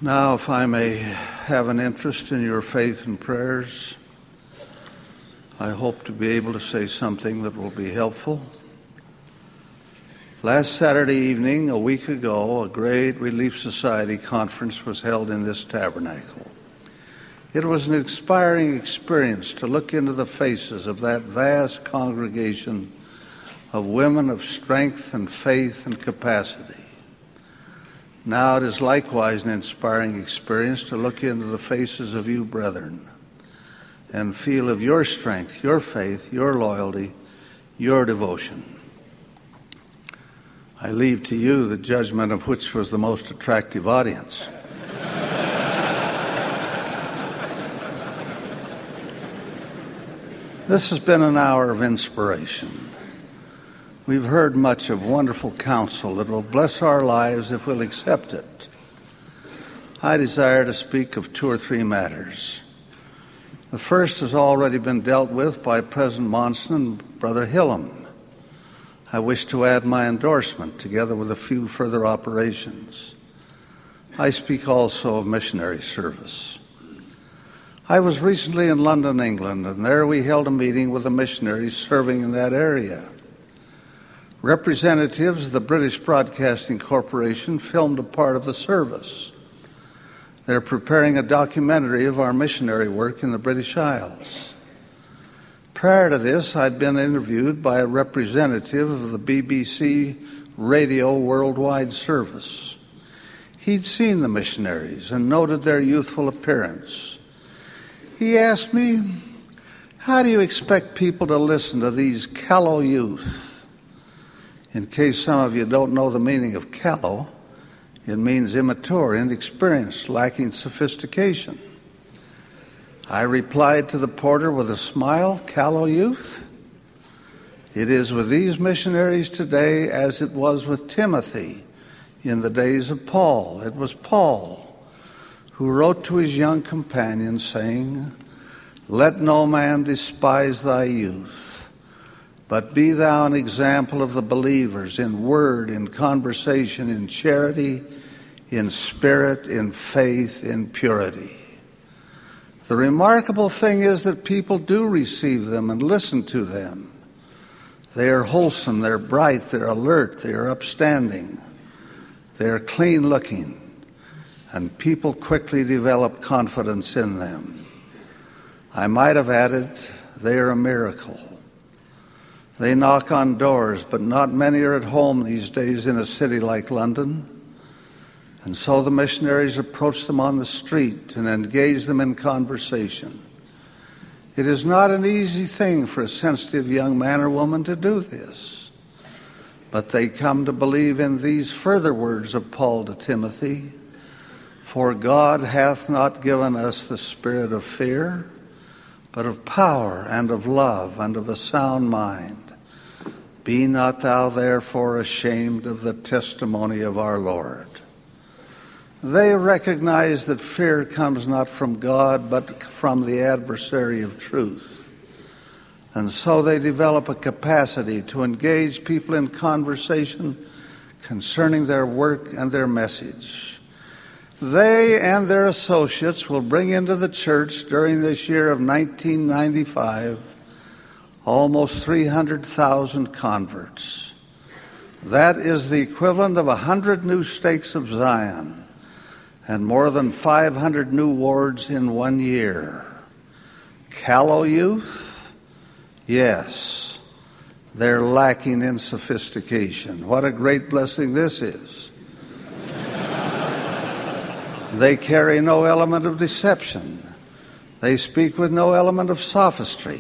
Now, if I may have an interest in your faith and prayers, I hope to be able to say something that will be helpful. Last Saturday evening, a week ago, a great Relief Society conference was held in this tabernacle. It was an inspiring experience to look into the faces of that vast congregation of women of strength and faith and capacity. Now it is likewise an inspiring experience to look into the faces of you brethren and feel of your strength, your faith, your loyalty, your devotion. I leave to you the judgment of which was the most attractive audience. This has been an hour of inspiration. We've heard much of wonderful counsel that will bless our lives if we'll accept it. I desire to speak of 2 or 3 matters. The first has already been dealt with by President Monson and Brother Hillam. I wish to add my endorsement together with a few further operations. I speak also of missionary service. I was recently in London, England, and there we held a meeting with the missionaries serving in that area. Representatives of the British Broadcasting Corporation filmed a part of the service. They're preparing a documentary of our missionary work in the British Isles. Prior to this, I'd been interviewed by a representative of the BBC Radio Worldwide Service. He'd seen the missionaries and noted their youthful appearance. He asked me, "How do you expect people to listen to these callow youth?" In case some of you don't know the meaning of callow, it means immature, inexperienced, lacking sophistication. I replied to the porter with a smile, "Callow youth? It is with these missionaries today as it was with Timothy in the days of Paul. It was Paul who wrote to his young companion saying, 'Let no man despise thy youth, but be thou an example of the believers in word, in conversation, in charity, in spirit, in faith, in purity.'" The remarkable thing is that people do receive them and listen to them. They are wholesome, they're bright, they're alert, they are upstanding, they are clean looking, and people quickly develop confidence in them. I might have added, they are a miracle. They knock on doors, but not many are at home these days in a city like London. And so the missionaries approach them on the street and engage them in conversation. It is not an easy thing for a sensitive young man or woman to do this. But they come to believe in these further words of Paul to Timothy, "For God hath not given us the spirit of fear, but of power and of love and of a sound mind. Be not thou therefore ashamed of the testimony of our Lord." They recognize that fear comes not from God, but from the adversary of truth. And so they develop a capacity to engage people in conversation concerning their work and their message. They and their associates will bring into the church during this year of 1995 almost 300,000 converts. That is the equivalent of 100 new stakes of Zion and more than 500 new wards in 1 year. Callow youth? Yes, they're lacking in sophistication. What a great blessing this is. They carry no element of deception. They speak with no element of sophistry.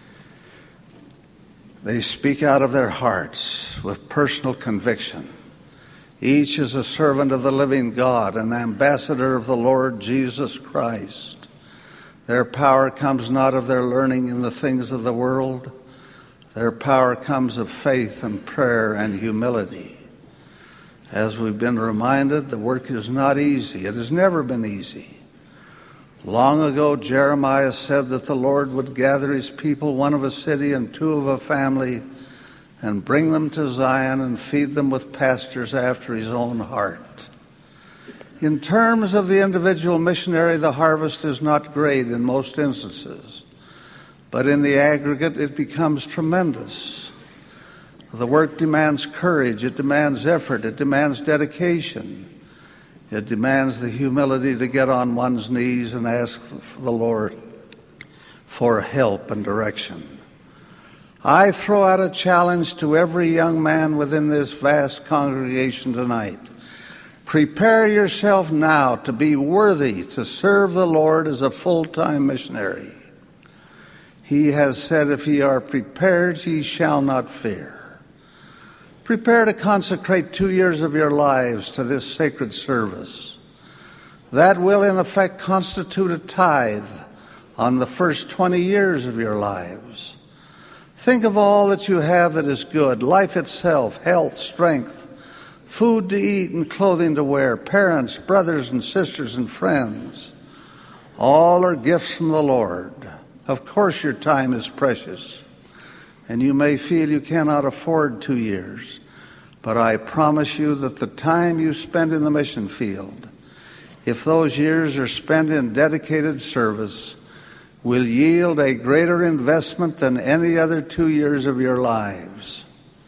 They speak out of their hearts with personal conviction. Each is a servant of the living God, an ambassador of the Lord Jesus Christ. Their power comes not of their learning in the things of the world. Their power comes of faith and prayer and humility. As we've been reminded, the work is not easy. It has never been easy. Long ago, Jeremiah said that the Lord would gather his people, one of a city and two of a family, and bring them to Zion and feed them with pastures after his own heart. In terms of the individual missionary, the harvest is not great in most instances, but in the aggregate it becomes tremendous. The work demands courage, it demands effort, it demands dedication. It demands the humility to get on one's knees and ask the Lord for help and direction. I throw out a challenge to every young man within this vast congregation tonight. Prepare yourself now to be worthy to serve the Lord as a full-time missionary. He has said, if ye are prepared, ye shall not fear. Prepare to consecrate 2 years of your lives to this sacred service. That will, in effect, constitute a tithe on the first 20 years of your lives. Think of all that you have that is good, life itself, health, strength, food to eat and clothing to wear, parents, brothers and sisters and friends. All are gifts from the Lord. Of course your time is precious, and you may feel you cannot afford 2 years, but I promise you that the time you spend in the mission field, if those years are spent in dedicated service, will yield a greater investment than any other 2 years of your lives.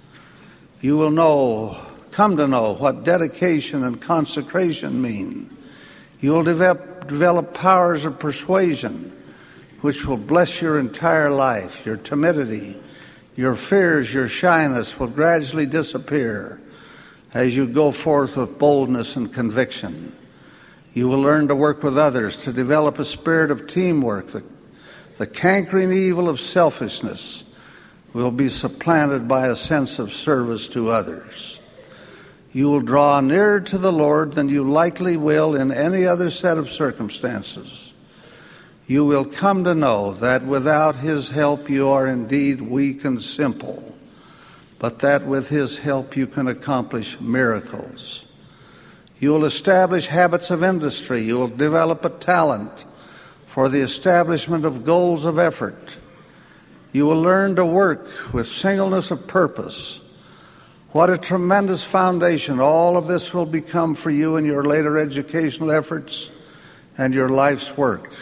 You will come to know what dedication and consecration mean. You will develop powers of persuasion which will bless your entire life. Your timidity, your fears, your shyness will gradually disappear as you go forth with boldness and conviction. You will learn to work with others, to develop a spirit of teamwork. The cankering evil of selfishness will be supplanted by a sense of service to others. You will draw nearer to the Lord than you likely will in any other set of circumstances. You will come to know that without His help you are indeed weak and simple, but that with His help you can accomplish miracles. You will establish habits of industry. You will develop a talent for the establishment of goals of effort. You will learn to work with singleness of purpose. What a tremendous foundation all of this will become for you in your later educational efforts and your life's work.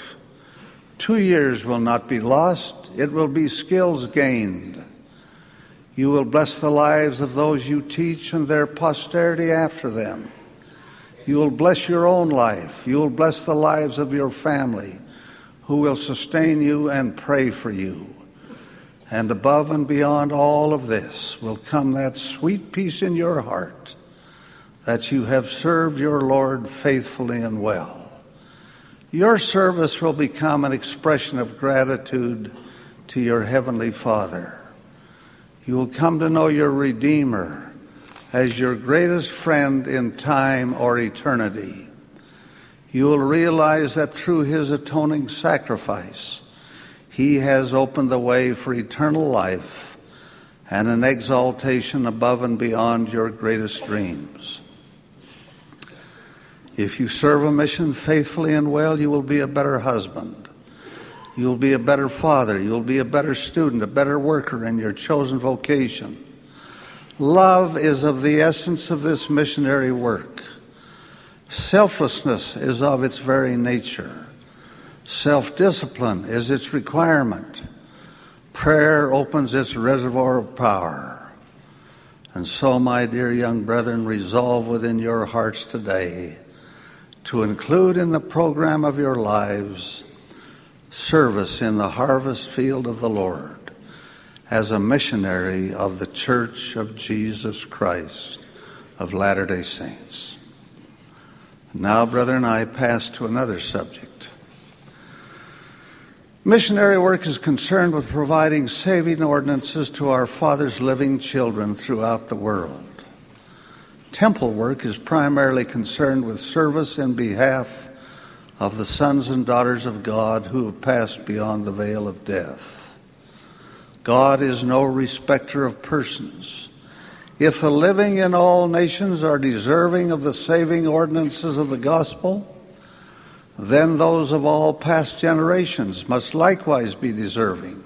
2 years will not be lost. It will be skills gained. You will bless the lives of those you teach and their posterity after them. You will bless your own life. You will bless the lives of your family, who will sustain you and pray for you. And above and beyond all of this will come that sweet peace in your heart that you have served your Lord faithfully and well. Your service will become an expression of gratitude to your Heavenly Father. You will come to know your Redeemer as your greatest friend in time or eternity. You will realize that through His atoning sacrifice, He has opened the way for eternal life and an exaltation above and beyond your greatest dreams. If you serve a mission faithfully and well, you will be a better husband. You'll be a better father. You'll be a better student, a better worker in your chosen vocation. Love is of the essence of this missionary work. Selflessness is of its very nature. Self-discipline is its requirement. Prayer opens its reservoir of power. And so, my dear young brethren, resolve within your hearts today to include in the program of your lives service in the harvest field of the Lord as a missionary of the Church of Jesus Christ of Latter-day Saints. Now, brethren, I pass to another subject. Missionary work is concerned with providing saving ordinances to our Father's living children throughout the world. Temple work is primarily concerned with service in behalf of the sons and daughters of God who have passed beyond the veil of death. God is no respecter of persons. If the living in all nations are deserving of the saving ordinances of the gospel, then those of all past generations must likewise be deserving.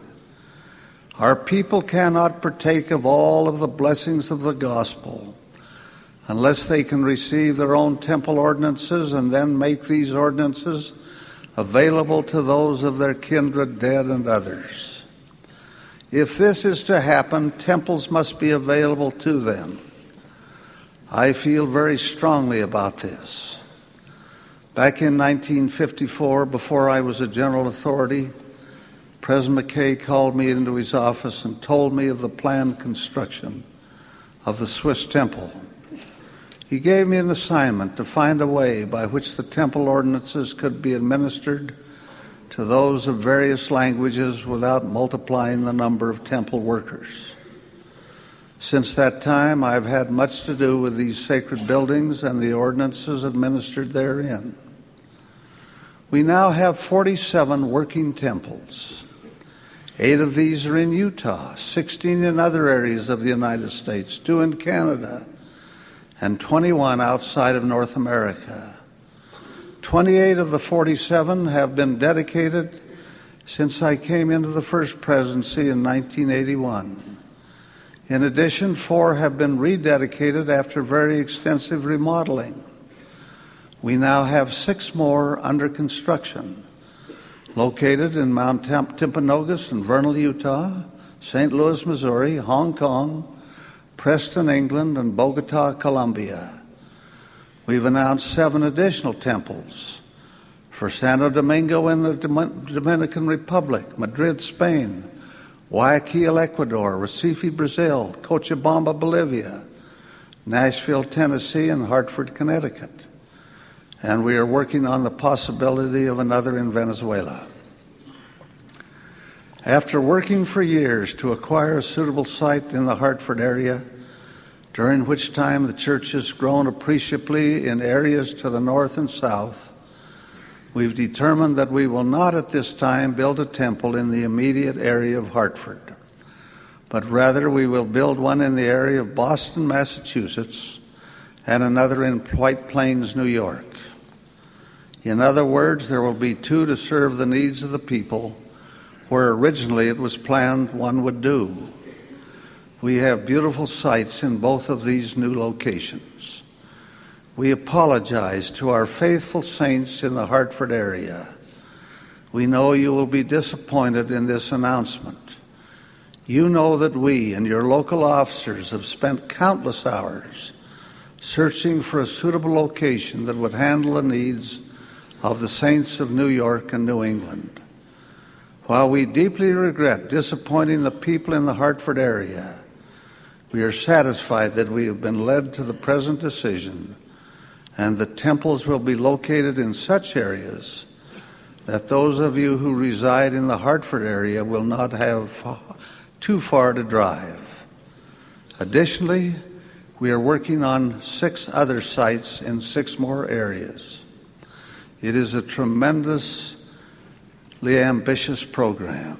Our people cannot partake of all of the blessings of the gospel unless they can receive their own temple ordinances and then make these ordinances available to those of their kindred, dead, and others. If this is to happen, temples must be available to them. I feel very strongly about this. Back in 1954, before I was a general authority, President McKay called me into his office and told me of the planned construction of the Swiss temple. He gave me an assignment to find a way by which the temple ordinances could be administered to those of various languages without multiplying the number of temple workers. Since that time, I've had much to do with these sacred buildings and the ordinances administered therein. We now have 47 working temples. 8 of these are in Utah, 16 in other areas of the United States, 2 in Canada, and 21 outside of North America. 28 of the 47 have been dedicated since I came into the first presidency in 1981. In addition, 4 have been rededicated after very extensive remodeling. We now have 6 more under construction, located in Mount Timpanogos in Vernal, Utah, St. Louis, Missouri, Hong Kong, Preston, England, and Bogota, Colombia. We've announced 7 additional temples for Santo Domingo in the Dominican Republic, Madrid, Spain, Guayaquil, Ecuador, Recife, Brazil, Cochabamba, Bolivia, Nashville, Tennessee, and Hartford, Connecticut. And we are working on the possibility of another in Venezuela. After working for years to acquire a suitable site in the Hartford area, during which time the church has grown appreciably in areas to the north and south, we've determined that we will not at this time build a temple in the immediate area of Hartford, but rather we will build one in the area of Boston, Massachusetts, and another in White Plains, New York. In other words, there will be 2 to serve the needs of the people, where originally it was planned one would do. We have beautiful sites in both of these new locations. We apologize to our faithful saints in the Hartford area. We know you will be disappointed in this announcement. You know that we and your local officers have spent countless hours searching for a suitable location that would handle the needs of the saints of New York and New England. While we deeply regret disappointing the people in the Hartford area, we are satisfied that we have been led to the present decision, and the temples will be located in such areas that those of you who reside in the Hartford area will not have too far to drive. Additionally, we are working on 6 other sites in 6 more areas. It is a tremendously ambitious program.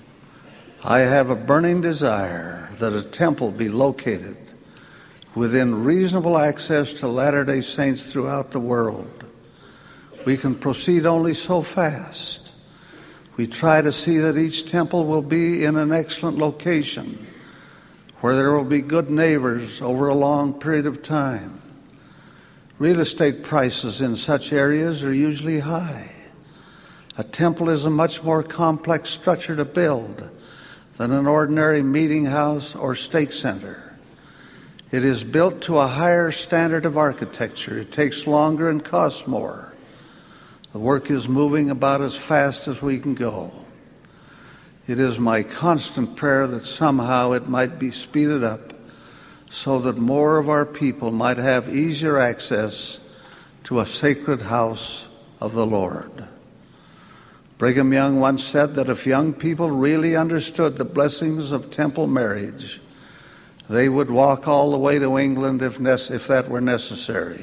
I have a burning desire that a temple be located within reasonable access to Latter-day Saints throughout the world. We can proceed only so fast. We try to see that each temple will be in an excellent location where there will be good neighbors over a long period of time. Real estate prices in such areas are usually high. A temple is a much more complex structure to build than an ordinary meeting house or stake center. It is built to a higher standard of architecture. It takes longer and costs more. The work is moving about as fast as we can go. It is my constant prayer that somehow it might be speeded up so that more of our people might have easier access to a sacred house of the Lord. Brigham Young once said that if young people really understood the blessings of temple marriage, they would walk all the way to England if that were necessary.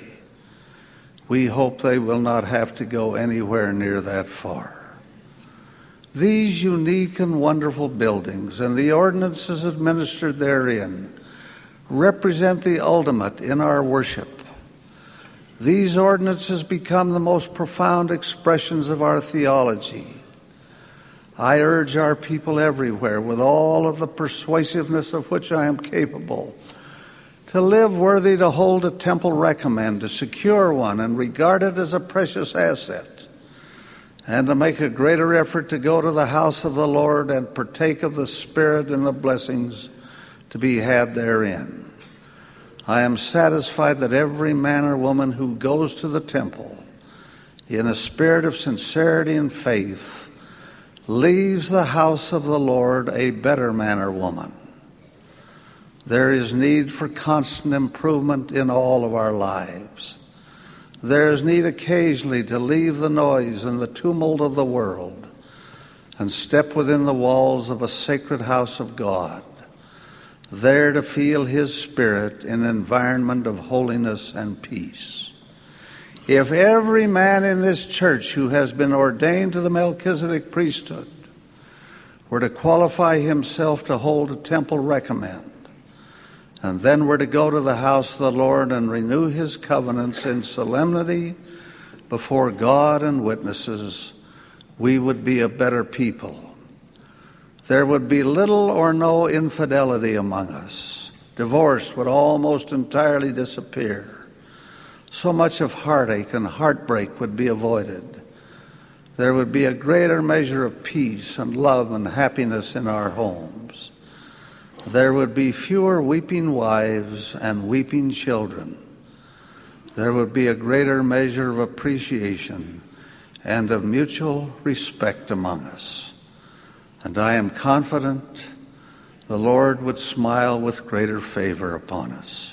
We hope they will not have to go anywhere near that far. These unique and wonderful buildings and the ordinances administered therein represent the ultimate in our worship. These ordinances become the most profound expressions of our theology. I urge our people everywhere, with all of the persuasiveness of which I am capable, To live worthy to hold a temple recommend, to secure one and regard it as a precious asset, and to make a greater effort to go to the house of the Lord and partake of the Spirit and the blessings to be had therein. I am satisfied that every man or woman who goes to the temple in a spirit of sincerity and faith leaves the house of the Lord a better man or woman. There is need for constant improvement in all of our lives. There is need occasionally to leave the noise and the tumult of the world and step within the walls of a sacred house of God, there to feel His Spirit in an environment of holiness and peace. If every man in this church who has been ordained to the Melchizedek priesthood were to qualify himself to hold a temple recommend, and then were to go to the house of the Lord and renew His covenants in solemnity before God and witnesses, we would be a better people. There would be little or no infidelity among us. Divorce would almost entirely disappear. So much of heartache and heartbreak would be avoided. There would be a greater measure of peace and love and happiness in our homes. There would be fewer weeping wives and weeping children. There would be a greater measure of appreciation and of mutual respect among us. And I am confident the Lord would smile with greater favor upon us.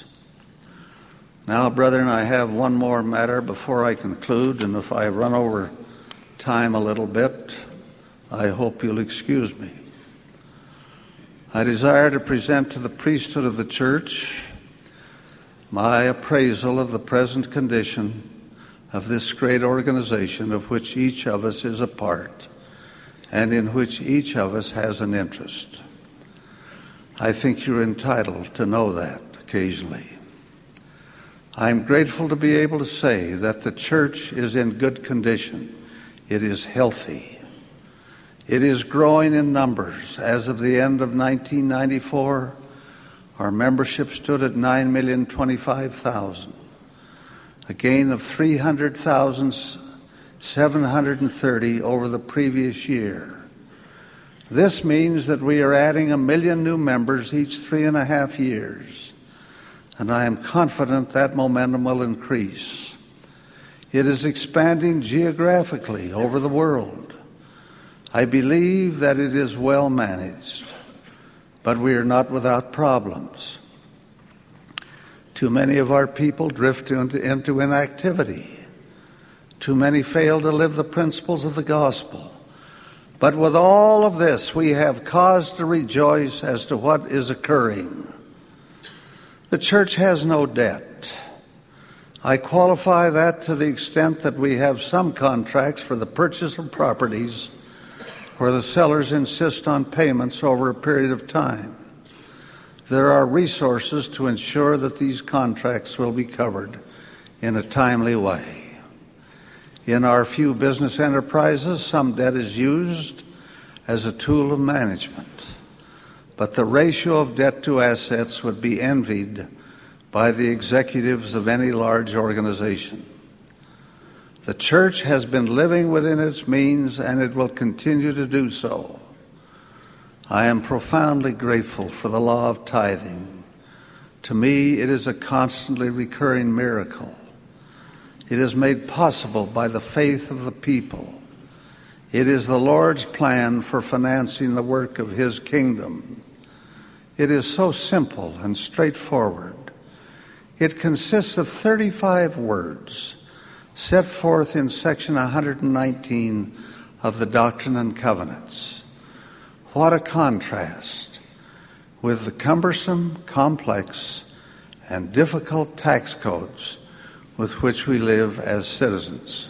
Now, brethren, I have one more matter before I conclude, and if I run over time a little bit, I hope you'll excuse me. I desire to present to the priesthood of the church my appraisal of the present condition of this great organization of which each of us is a part and in which each of us has an interest. I think you're entitled to know that occasionally. I'm grateful to be able to say that the church is in good condition. It is healthy. It is growing in numbers. As of the end of 1994, our membership stood at 9,025,000, a gain of 300,730 over the previous year. This means that we are adding 1 million new members each 3.5 years, and I am confident that momentum will increase. It is expanding geographically over the world. I believe that it is well managed, but we are not without problems. Too many of our people drift into inactivity. Too many fail to live the principles of the gospel. But with all of this, we have cause to rejoice as to what is occurring. The church has no debt. I qualify that to the extent that we have some contracts for the purchase of properties where the sellers insist on payments over a period of time. There are resources to ensure that these contracts will be covered in a timely way. In our few business enterprises, some debt is used as a tool of management, but the ratio of debt to assets would be envied by the executives of any large organization. The church has been living within its means, and it will continue to do so. I am profoundly grateful for the law of tithing. To me, it is a constantly recurring miracle. It is made possible by the faith of the people. It is the Lord's plan for financing the work of His kingdom. It is so simple and straightforward. It consists of 35 words set forth in section 119 of the Doctrine and Covenants. What a contrast with the cumbersome, complex, and difficult tax codes with which we live as citizens.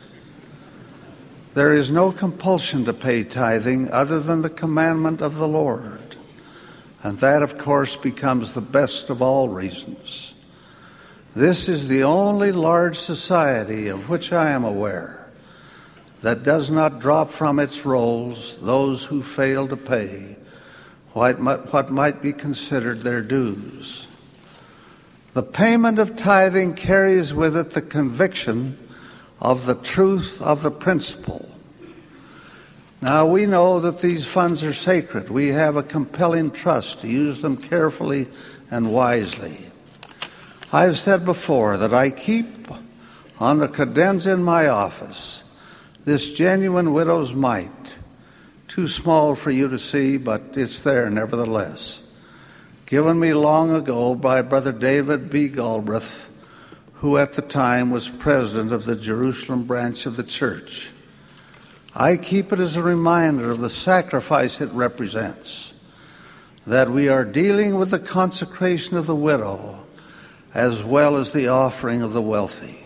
There is no compulsion to pay tithing other than the commandment of the Lord, and that, of course, becomes the best of all reasons. This is the only large society of which I am aware that does not drop from its rolls those who fail to pay what might be considered their dues. The payment of tithing carries with it the conviction of the truth of the principle. Now, we know that these funds are sacred. We have a compelling trust to use them carefully and wisely. I've said before that I keep on the credenza in my office this genuine widow's mite, too small for you to see, but it's there nevertheless, given me long ago by Brother David B. Galbraith, who at the time was president of the Jerusalem branch of the church. I keep it as a reminder of the sacrifice it represents, that we are dealing with the consecration of the widow as well as the offering of the wealthy.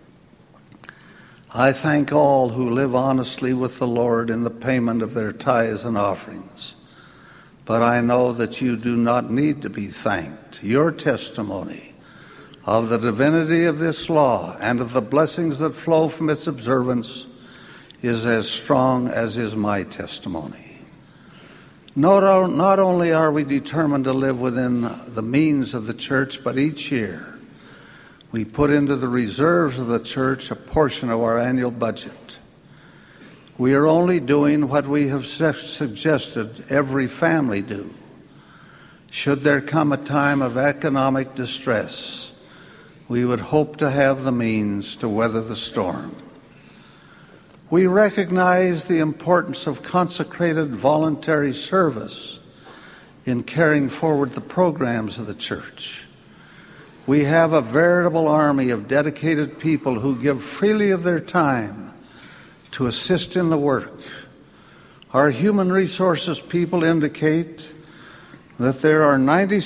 I thank all who live honestly with the Lord in the payment of their tithes and offerings, but I know that you do not need to be thanked. Your testimony of the divinity of this law and of the blessings that flow from its observance is as strong as is my testimony. Not only are we determined to live within the means of the church, but each year we put into the reserves of the church a portion of our annual budget. We are only doing what we have suggested every family do. Should there come a time of economic distress, we would hope to have the means to weather the storm. We recognize the importance of consecrated voluntary service in carrying forward the programs of the church. We have a veritable army of dedicated people who give freely of their time to assist in the work. Our human resources people indicate that there are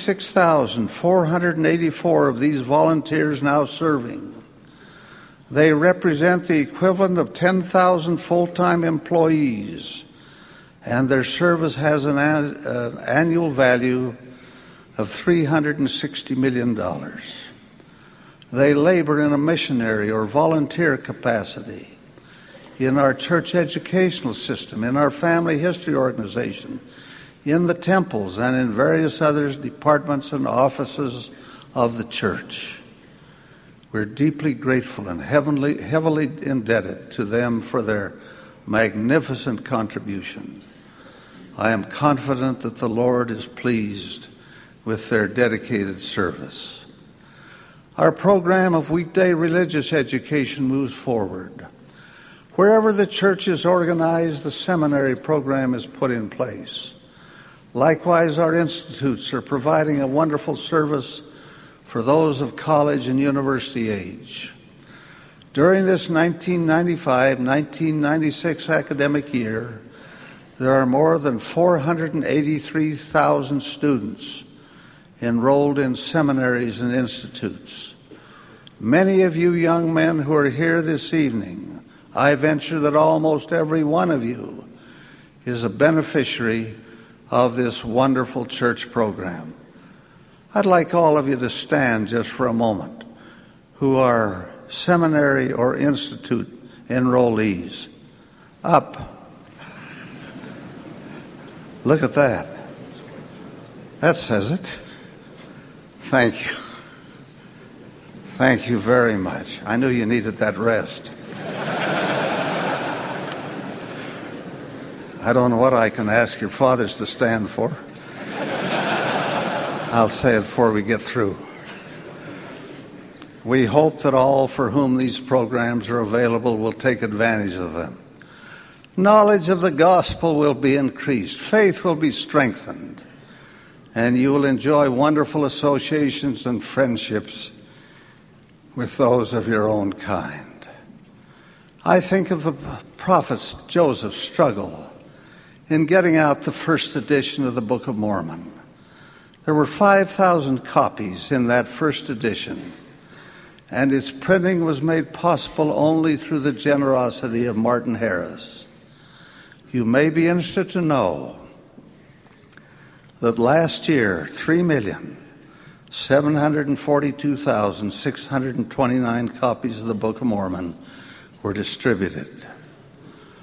96,484 of these volunteers now serving. They represent the equivalent of 10,000 full-time employees, and their service has an annual value of $360 million. They labor in a missionary or volunteer capacity in our church educational system, in our family history organization, in the temples, and in various other departments and offices of the church. We're deeply grateful and heavily indebted to them for their magnificent contribution. I am confident that the Lord is pleased with their dedicated service. Our program of weekday religious education moves forward. Wherever the church is organized, the seminary program is put in place. Likewise, our institutes are providing a wonderful service for those of college and university age. During this 1995-1996 academic year, there are more than 483,000 students enrolled in seminaries and institutes. Many of you young men who are here this evening, I venture that almost every one of you is a beneficiary of this wonderful church program. I'd like all of you to stand just for a moment who are seminary or institute enrollees. Up. Look at that. That says it. Thank you. Thank you very much. I knew you needed that rest. I don't know what I can ask your fathers to stand for. I'll say it before we get through. We hope that all for whom these programs are available will take advantage of them. Knowledge of the gospel will be increased. Faith will be strengthened. And you will enjoy wonderful associations and friendships with those of your own kind. I think of the prophet Joseph's struggle in getting out the first edition of the Book of Mormon. There were 5,000 copies in that first edition, and its printing was made possible only through the generosity of Martin Harris. You may be interested to know that last year, 3,742,629 copies of the Book of Mormon were distributed.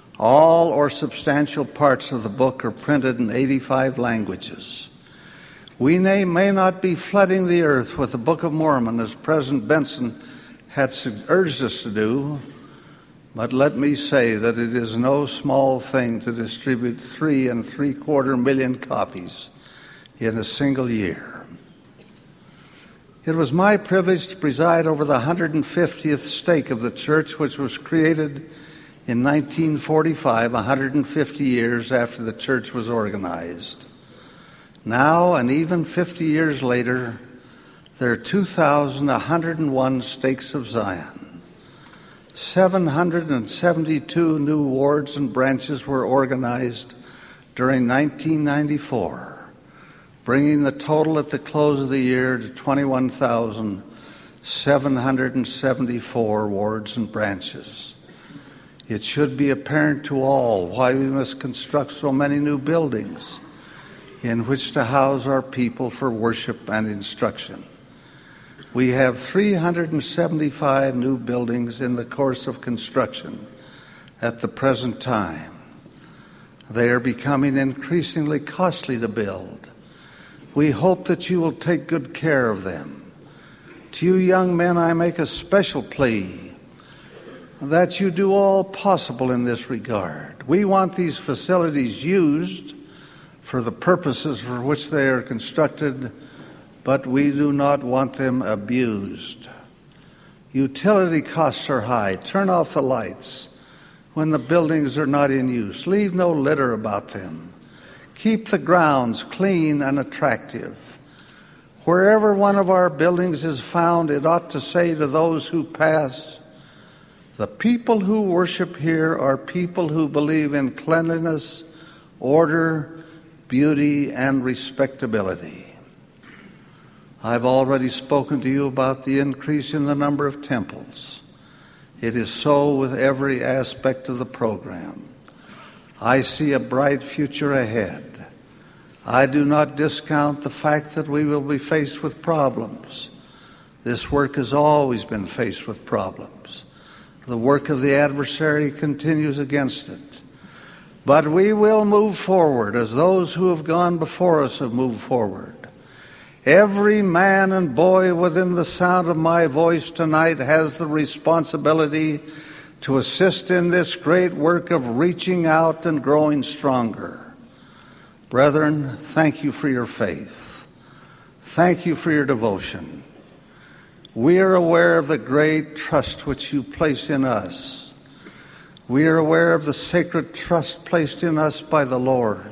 All or substantial parts of the book are printed in 85 languages. We may not be flooding the earth with the Book of Mormon, as President Benson had urged us to do, but let me say that it is no small thing to distribute 3.75 million copies in a single year. It was my privilege to preside over the 150th stake of the church, which was created in 1945, 150 years after the church was organized. Now, and even 50 years later, there are 2,101 stakes of Zion. 772 new wards and branches were organized during 1994, bringing the total at the close of the year to 21,774 wards and branches. It should be apparent to all why we must construct so many new buildings in which to house our people for worship and instruction. We have 375 new buildings in the course of construction at the present time. They are becoming increasingly costly to build. We hope that you will take good care of them. To you young men, I make a special plea that you do all possible in this regard. We want these facilities used for the purposes for which they are constructed, but we do not want them abused. Utility costs are high. Turn off the lights when the buildings are not in use. Leave no litter about them. Keep the grounds clean and attractive. Wherever one of our buildings is found, it ought to say to those who pass, the people who worship here are people who believe in cleanliness, order, beauty, and respectability. I've already spoken to you about the increase in the number of temples. It is so with every aspect of the program. I see a bright future ahead. I do not discount the fact that we will be faced with problems. This work has always been faced with problems. The work of the adversary continues against it. But we will move forward as those who have gone before us have moved forward. Every man and boy within the sound of my voice tonight has the responsibility to assist in this great work of reaching out and growing stronger. Brethren, thank you for your faith. Thank you for your devotion. We are aware of the great trust which you place in us. We are aware of the sacred trust placed in us by the Lord,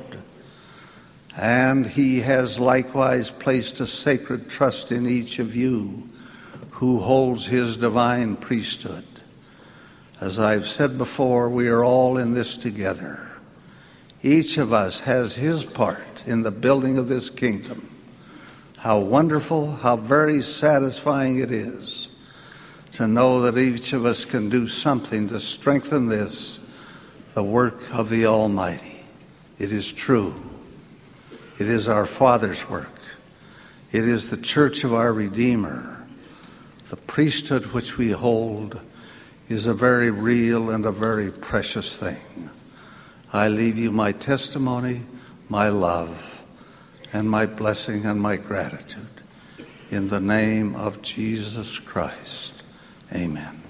and He has likewise placed a sacred trust in each of you who holds His divine priesthood. As I've said before, we are all in this together. Each of us has his part in the building of this kingdom. How wonderful, how very satisfying it is to know that each of us can do something to strengthen this, the work of the Almighty. It is true. It is our Father's work. It is the church of our Redeemer. The priesthood which we hold is a very real and a very precious thing. I leave you my testimony, my love, and my blessing and my gratitude. In the name of Jesus Christ. Amen.